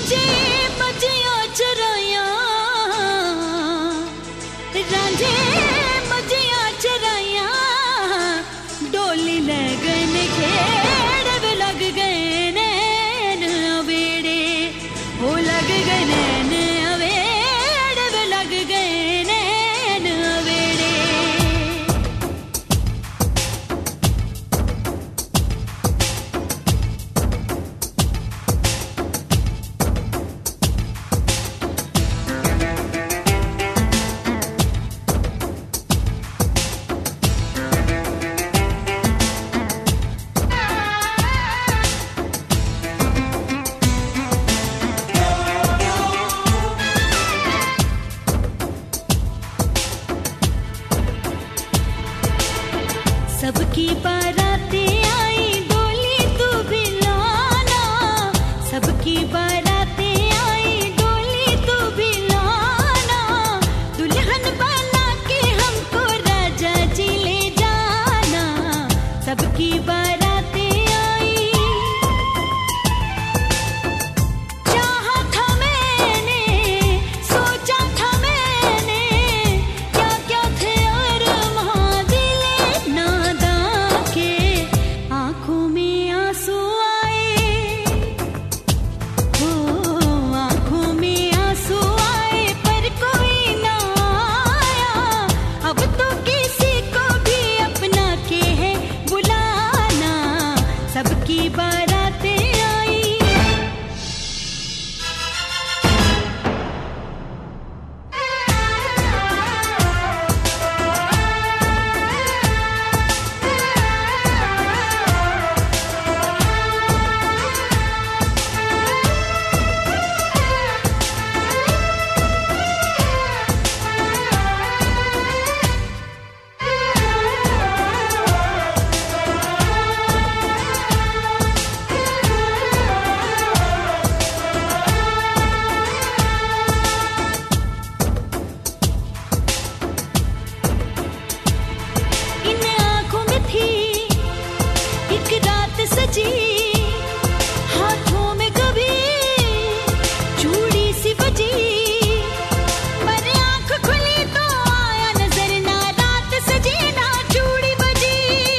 जे मजिया चराया रांझे मजिया चराया डोली लगन खेड़ लग गए नैन अवेड़े हो लग गए नैन अवेड़े लग गए नैन अवेड़े सबकी बारातें आई डोली तू भी लाना सबकी बारातें आई डोली तू भी लाना दुल्हन बना के हमको राजा जी ले जाना सबकी बारातें आई चाहा था मैंने सोचा था मैंने क्या क्या थे अरमान दिले नादा के आंखों में आंसू आए हो आंखों में आंसू आए पर कोई ना आया अब तो किसी को भी अपना के है बुलाना सबकी बारातें आई इन आंखों में थी एक रात सजी हाथों में कभी चूड़ी सी बजी पर आंख खुली तो आया नजर ना रात सजी ना चूड़ी बजी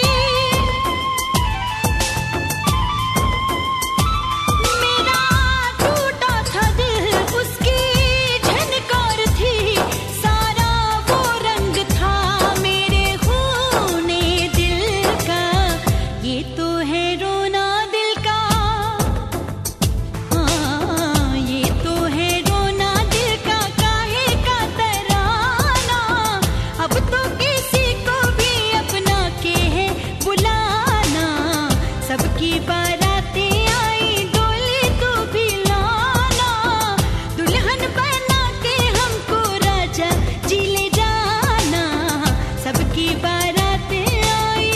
मेरा टूटा था दिल उसकी झनकार थी सारा वो रंग था मेरे खूने दिल का ये तो है रोना दिल का हाँ ये तो है रोना दिल का काहे का तराना अब तो किसी को भी अपना के है बुलाना सबकी बारातें आई डोली तू भी लाना दुल्हन बना के हमको राजा जी ले जाना सबकी बारातें आई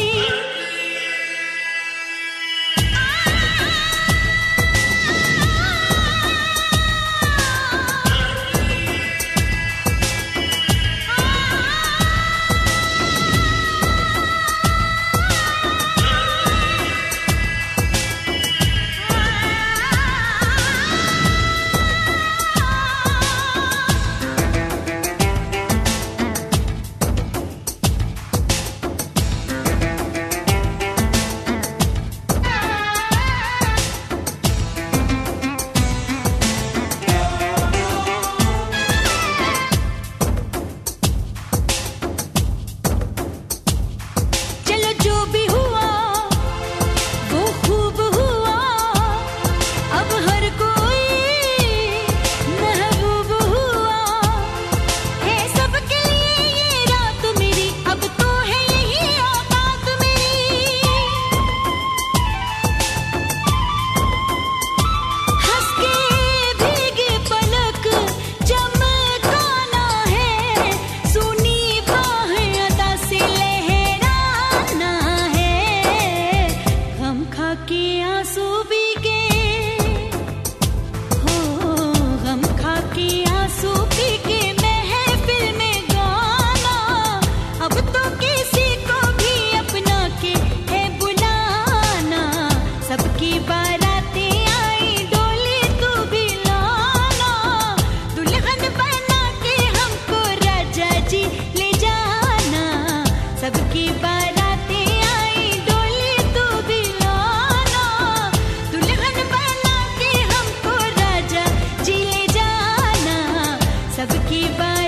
सबकी बारातें आई डोली तू भी लाना, दुल्हन बना के हमको राजा जी ले जाना, सबकी बारातें